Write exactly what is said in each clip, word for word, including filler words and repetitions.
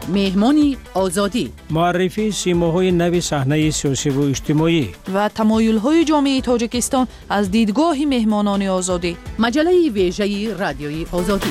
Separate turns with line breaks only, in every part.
مهمانی آزادی،
معرفی سیماهای نو صحنه سیاسی و اجتماعی
و تمایل‌های جامعه تاجیکستان از دیدگاه مهمانان آزادی.
مجله ویژه رادیوی آزادی.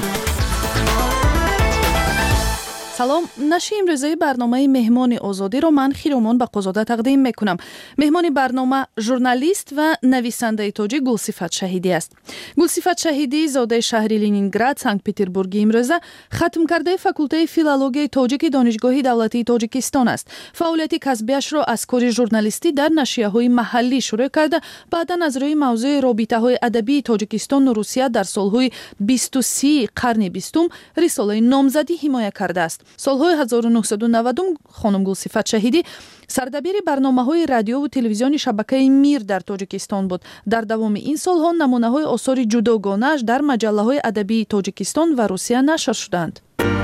سلام، نشر امروزه برنامه مهمان آزادی را من خیرامان بقازاده تقدیم میکنم. مهمان برنامه ژورنالیست و نویسنده تاجیک گلصفت شهیدی است. گلصفت شهیدی زاده شهر لنینگراد، سنت پتربورگ امروزه ختم کرده فاکولته فیلولوژی تاجیک دانشگاه دولتی تاجیکستان است. فعالیت کسبیش را از کار ژورنالیستی در نشریه‌های محلی شروع کرده، بعدا از روی موضوع رابطه‌های ادبی تاجیکستان و روسیه در سالهای بیست و سه قرن بیستم رساله نامزدی حمایت کرده است. سالهای هزار و نهصد و نود خانم گلصفت شهیدی سردبیر برنامه‌های رادیو و تلویزیون شبکه میر در تاجیکستان بود. در دوام این سالها نمونه‌های آثار جداگانه‌اش در مجله‌های ادبی تاجیکستان و روسیه نشر شدند.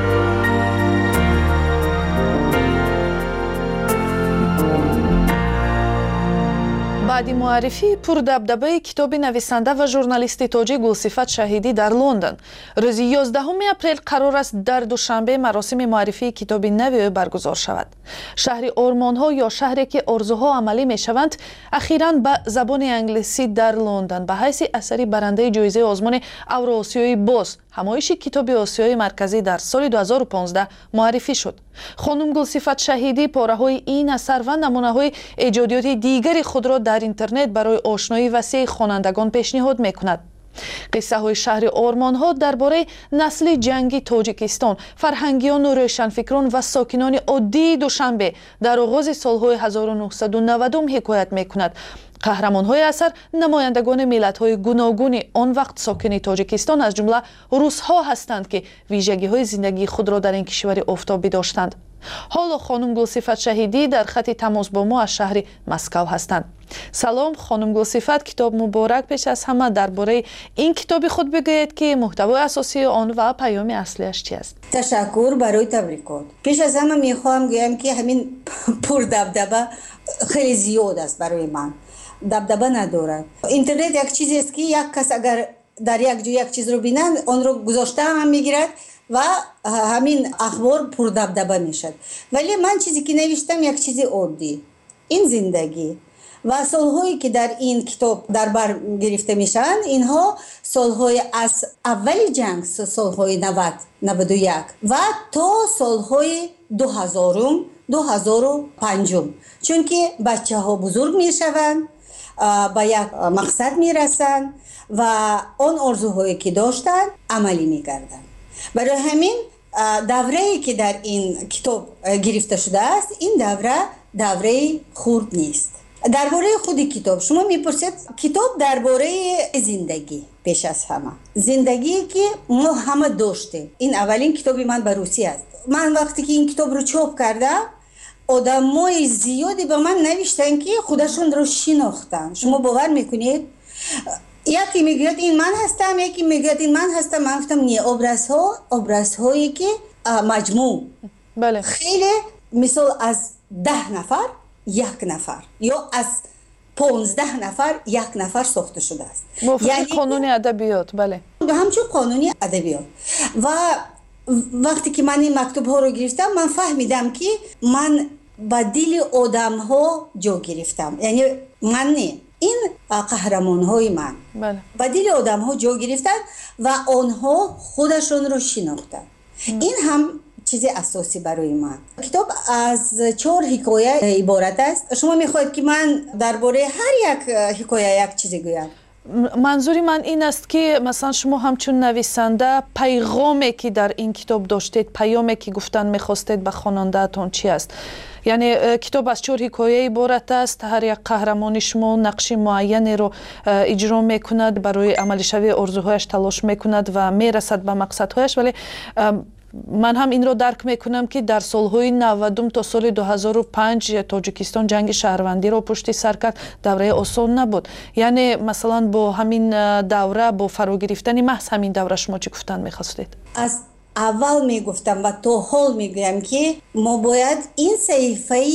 بعد معرفی پردبدبه کتاب نویسنده و ژورنالیست تاجیک گلصفت شهیدی در لندن، روز یازدهم اپریل قرار است در دوشنبه مراسم معرفی کتاب نو برگزار شود. شهر آرمان‌ها یا شهری که آرزوها عملی می‌شوند اخیراً به زبان انگلیسی در لندن به حیث اثری برنده جایزه آزمون اوراسیای باز همایش کتاب آسیای مرکزی در سال دو هزار و پانزده معرفی شد. خانم گلصفت شهیدی پاره‌های این اثر و نمونه‌های ایجادیات دیگر خود را در اینترنت برای آشنایی وسیع خوانندگان پیشنهاد می‌کند. قصه های شهر آرمان‌ها درباره نسل جنگی تاجیکستان، فرهنگیان و روشنفکران و ساکنان عادی دوشنبه در آغاز سالهای هزار و نهصد و نود حکایت می‌کند. قهرمان‌های اثر نمایندگان ملت‌های گوناگون آن وقت ساکن تاجیکستان از جمله روس‌ها هستند که ویژگی‌های زندگی خود را در این کشور آفتابی داشتند. حالا خانم گلصفت شهیدی در خط تماس با ما از شهر مسکو هستند. سلام خانم گلصفت، کتاب مبارک. پیش از همه درباره این کتاب خود بگویید که محتوای اساسی آن و پیام اصلیش چی است؟
تشکر برای تبریکات. پیش از همه میخوام بگم که همین پردبدبه خیلی زیاد است برای من. دبدبه ندارد. اینترنت یک چیزی است که یک کس اگر در یک جا یک چیز رو بینند آن رو گذاشته هم میگیرد و همین اخبار پردبدبه میشد. ولی من چیزی که نوشتم یک چیز عادی، این زندگی و سالهایی که در این کتاب در بر گرفته میشن، اینها سالهای از اول جنگ، سالهای نود نود و یک و تا سالهای دو هزار دو هزار و پنج، چون که بچه ها بزرگ میشوند، به یک مقصد میرسند و آن آرزوهایی که داشتن عملی میگردن. برای همین دوره‌ای که در این کتاب گرفته شده است، این دوره دوره خرد نیست. درباره خود کتاب شما میپرسید، کتاب درباره زندگی، پیش از همه زندگی که ما همه داشتیم. این اولین کتابی من به روسی است. من وقتی که این کتاب رو چاپ کردم، آدمای زیادی به من نوشتن که خودشون رو شناختن. شما باور میکنید؟ یکی میگوید این من هستم، یکی میگوید این من هستم. من گفتم نه، ابرازها ابرازهایی که مجموع
بله.
خیلی مثال از ده نفر یک نفر یا از پانزده نفر یک نفر ساخته شده است.
یعنی قانون ادبیات. بله،
همچون قانونی ادبیات. و وقتی که من این مکتوب ها رو گرفتم، من فهمیدم که من با دل آدم ها جا گرفتم. یعنی من نه، این قهرمان های من
بله.
با دل آدم ها جا گرفتن و آنها خودشون رو شناختن. این هم چیز اساسی برای من. کتاب از چهار حکایه عبارت است. شما میخواید که من درباره هر یک حکایه یک چیزی گویم؟
منظوری من این است که مثلا شما همچون نویسنده پیغامی که در این کتاب داشتید، پیامی که گفتن میخواستید به خواننده‌تون چی است؟ یعنی کتاب از چهار حکایه عبارت است. هر یک قهرمان شما نقش معینی رو اجرا میکند، برای عمل شوی آرزوهایش تلاش میکند و میرسد به مقصدهایش. ولی من هم این رو درک میکنم که در سالهای نود تا سال دو هزار و پنج تاجیکستان جنگ شهروندی رو پشت سر کرد. دوره آسان نبود. یعنی مثلا با همین دوره، با فرا گرفتن محض همین دوره، شما چی گفتن میخواستید؟
از اول میگفتم و تا حال میگویم که ما باید این صحیفه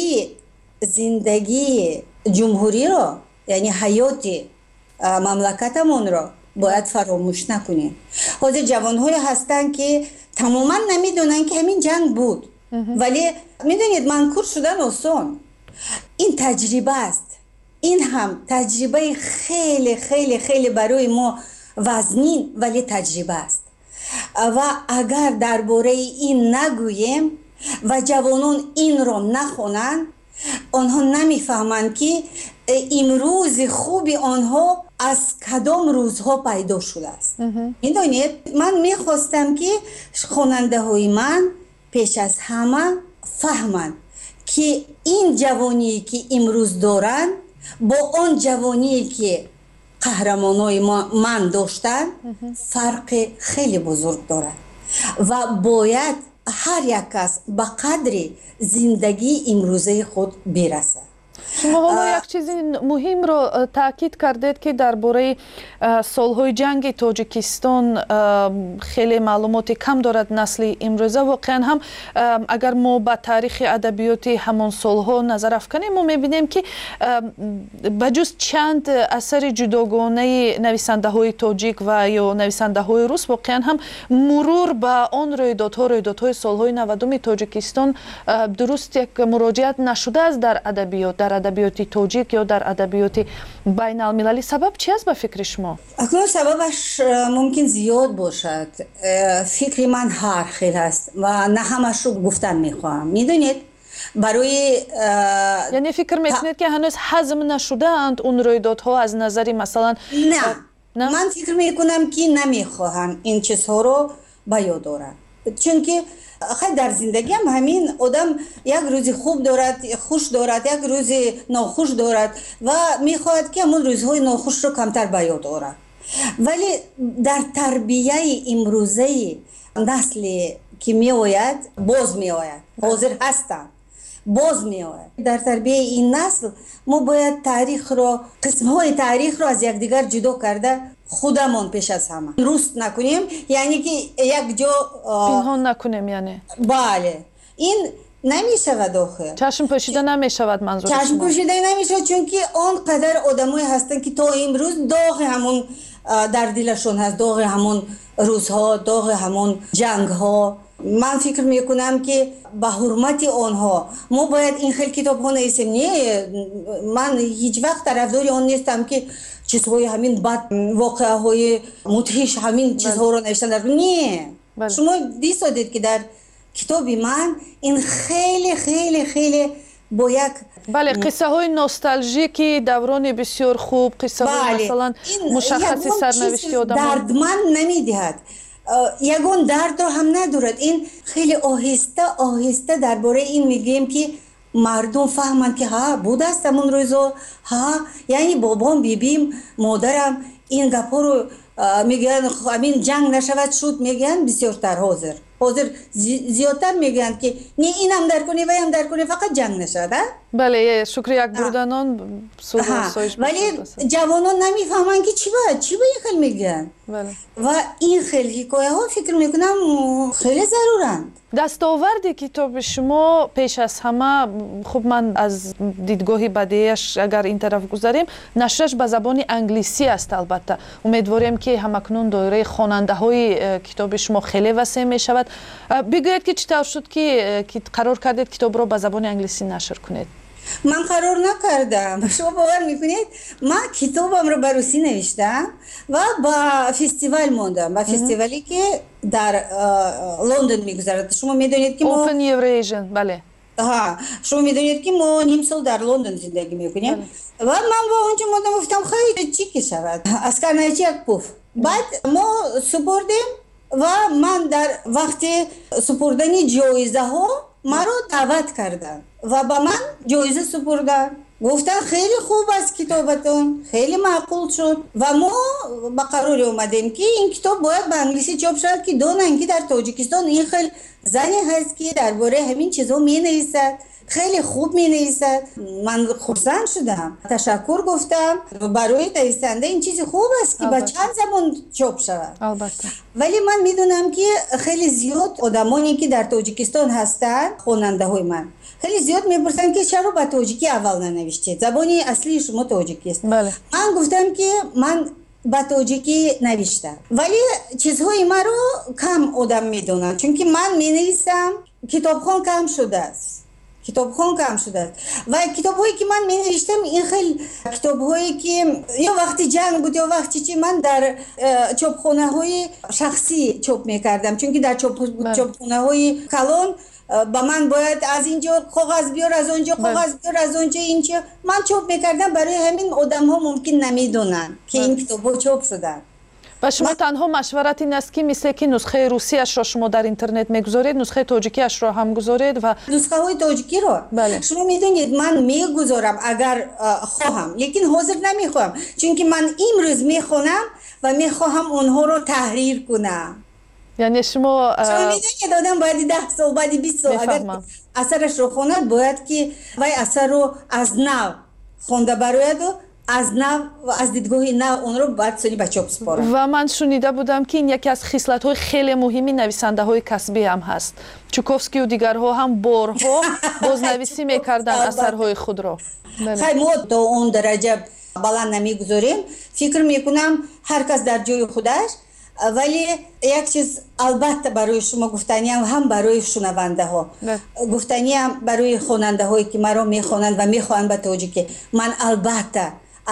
زندگی جمهوری رو، یعنی حیات مملکتمون رو باید فراموش نکنیم. حاضر جوان‌های هستن که تماما نمیدونن که همین جنگ بود. ولی میدونید منکور شدن آسان، این تجربه است. این هم تجربه خیلی خیلی خیلی برای ما وزنین ولی تجربه است و اگر درباره این نگوییم و جوانان این را نخونند، آنها نمیفهمند که امروز خوبی آنها از کدام روزها پیدا شده است. میدونید من میخواستم که خواننده های من پیش از همه فهمند که این جوانی که امروز دارند با آن جوانی که قهرمانای من داشتن فرق خیلی بزرگ دارد و باید هر یک کس به قدر زندگی امروزه خود برسد.
شما حالا یک چیز مهم رو تاکید کردید که درباره سالهای جنگ تاجیکستان خیلی معلومات کم دارد نسل امروزه. واقعا هم اگر ما به تاریخ ادبیات همان سالها نظر افکنیم ما میبینیم که بجز چند اثر جداگانه نویسنده های تاجیک و یا نویسنده های روس واقعا هم مرور به آن رویدادها رویدادهای سالهای نودم تاجیکستان درست یک مراجعت نشده است در ادبیات، در ادبیات تاجیک یا در ادبیات بین المللی. سبب چی است به فکر شما؟
اکنون سببش ممکن زیاد باشد. فکر من هر خیلی است و نه همش رو گفتن میخواهم. میدونید برای
یعنی فکر میکنید که هنوز هضم نشده اند اون رویدادها از نظری مثلا؟
نه. نه من فکر میکنم که نمیخواهم این چیزها رو به یاد دارم، چون که خیلی در زندگی هم همین آدم یک روزی خوب دارد، خوش دارد، یک روزی ناخوش دارد و میخواهد که همون روزهای ناخوش رو کمتر به یاد آورد. ولی در تربیه امروزه نسلی که می آید باز می آید، حاضر هستند باز می آید. در تربیه این نسل ما باید تاریخ رو، قسمهای تاریخ رو از یکدیگر جدا کرده خودمون پیش از همه روست نکنیم، یعنی که یک جا
پنهان نکنیم. یعنی
بله این نمیشود آخه
چشم پوشیده نمیشود. منظور شما
چشم پوشیده نمیشود چون که آنقدر آدمایی هستن که تا امروز داغ همون در دلشون هست، داغ همون روزها، داغ همون جنگ ها. من فکر میکنم که به حرمت آنها ما باید این خیلی کتاب ها نویسیم. نه من هیچ وقت طرفدار آن نیستم که چیزهای همین بد، واقعه های مدهش همین چیزها رو نوشتن در نه بله. شما دیسا دید که در کتاب من این خیلی خیلی خیلی با یک
بله قصه های نوستالژیکی دوران بسیار خوب، قصه های بله. مثلا مشخصی سرنوشتی آدم
دردمند نمیدهد، یگان درد رو هم ندارد. این خیلی آهسته آهسته درباره این میگیم که مردم فهمند که ها بود است همون روزا، ها یعنی بابام بیبیم مادرم این گپا رو میگن همین جنگ نشود شد، میگن بسیارتر حاضر حاضر زیادتر میگن که نه این هم در کنی و هم در کنی فقط جنگ نشد.
بله شکر یک بردنان
ولی جوانان نمیفهمن که چی باید چی باید خیلی میگن
بله.
و این خیلی حکایه ها فکر میکنم خیلی ضرورند.
دستاورد کتاب شما پیش از همه خب من از دیدگاهی بدیهش اگر این طرف گذاریم نشرش به زبان انگلیسی است. البته امیدواریم که همکنون دایره خواننده های کتاب شما خیلی وسیع می شود. بگویید که چطور شد که قرار کردید کتاب را به زبان انگلیسی نشر کنید؟
من قرار نکردم. شما باور میکنید من کتابم رو به روسی نوشتم و با فستیوال موندم، با فستیوالی که در لندن میگذرد. شما میدونید که ما
Open Eurasian بله
ها شما میدونید که ما نیم سال در لندن زندگی میکنیم و من با اونجا موندم گفتم خیلی چی که شود از کرنایچی یک پوف. بعد ما سپردیم و من در وقت سپردن جایزه ها ما رو دعوت کردن و با من جایزه سپردن، گفتن خیلی خوب است کتابتون، خیلی معقول شد و ما با قرار اومدیم که این کتاب باید به انگلیسی چاپ شد که دونن که در تاجیکستان این خیلی زنی هست که درباره همین چیزا می نویسد، خیلی خوب می نویسد. من خرسند شدم، تشکر گفتم برای نویسنده این چیز خوب است که با چند زبان چاپ شود.
البته
ولی من میدونم که خیلی زیاد آدمانی که در تاجیکستان هستن خواننده های من خیلی زیاد میپرسن که چرا با تاجیکی اول ننوشتید، زبانی اصلی شما تاجیکی است.
بله.
من گفتم که من با تاجیکی نوشتم ولی چیزهای ما رو کم آدم میدونن، چون که من می نویسم کتابخوان کم شده است، کتابخوان کم شده است و کتاب‌هایی که من می‌نوشتم این خیلی کتاب‌هایی که یا وقتی جنگ بود یا وقتی چی من در چاپخانه‌های شخصی چاپ می‌کردم، چون که در چاپ چاپخانه‌های کلان با من باید از اینجا کاغذ بیار، از اونجا کاغذ بیار، از اونجا اینجا من چاپ می‌کردم. برای همین آدم‌ها ممکن نمی‌دونن که این کتاب‌ها چاپ شدن.
و شما تنها مشورت این است که مثل که نسخه روسیش را شما در اینترنت میگذارید، نسخه تاجیکیش را هم گذارید و
نسخه های تاجیکی را بله. شما میدونید من میگذارم اگر خواهم، لیکن حاضر نمیخواهم، چون که من امروز میخوانم و میخواهم اونها رو تحریر کنم.
یعنی شما
شما میدونید آدم باید ده سال بعد بیست سال اگر اثرش رو خواند باید که وای اثر رو از نو خونده براید و از نو و از دیدگاه نو اون رو باید سنی به چاپ سپارم.
و من شنیده بودم که این یکی از خصلت‌های خیلی مهمی نویسنده‌های کسبی هم هست. چوکوفسکی و دیگرها هم بارها بازنویسی می‌کردن اثرهای خود را.
خیلی ما تا اون درجه بلند نمی‌گذاریم. فکر می‌کنم هر کس در جای خودش، ولی یک چیز البته برای شما گفتنی هم هم برای شنونده ها گفتنی هم برای خواننده هایی که مرا میخوانند و میخوانند به تاجیکی. من البته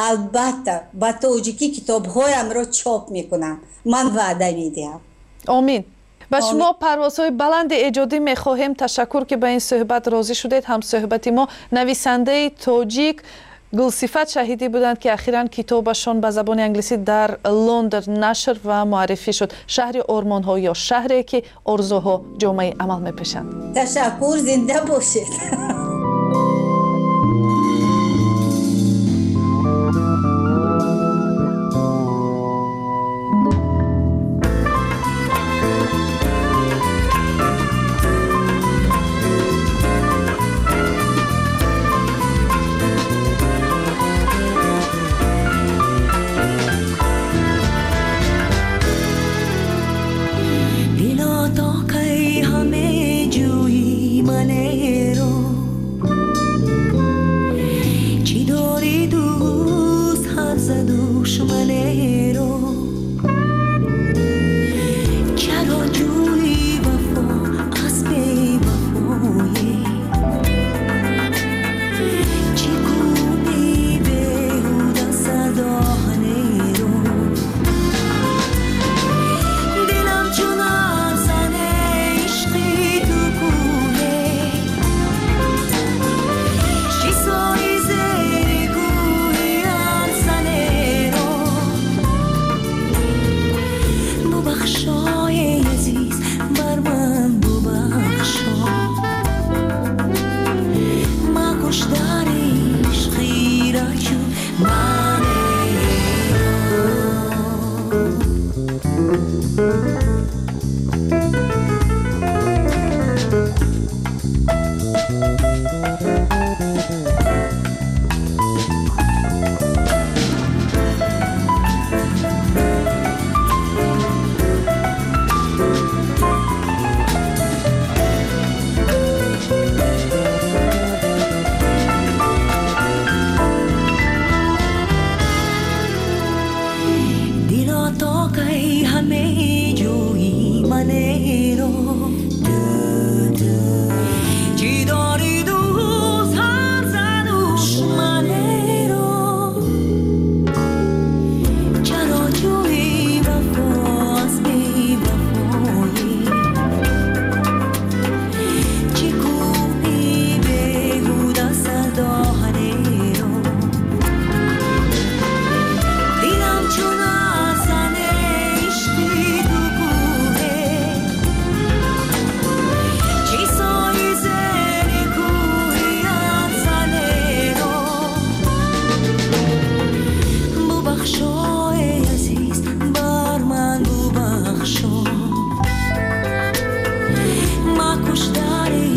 البته به تاجیکی کتاب هایم را چاپ میکنم، من وعده میدم.
آمین. و شما پروازهای بلند ایجادی میخواهیم. تشکر که به این صحبت راضی شدید. هم صحبتی ما نویسنده تاجیک گلصفت شهیدی بودند که اخیراً کتابشان به زبان انگلیسی در لندن نشر و معرفی شد. شهر آرمان‌ها یا شهری که آرزوها جامعه عمل می‌پیشند.
تشکر، زنده باشید.
Makush dari